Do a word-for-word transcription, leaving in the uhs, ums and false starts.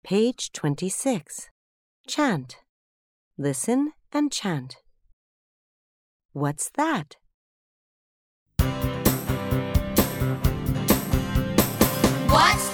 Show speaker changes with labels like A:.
A: Page twenty-six. Chant. Listen and chant. What's that?
B: What's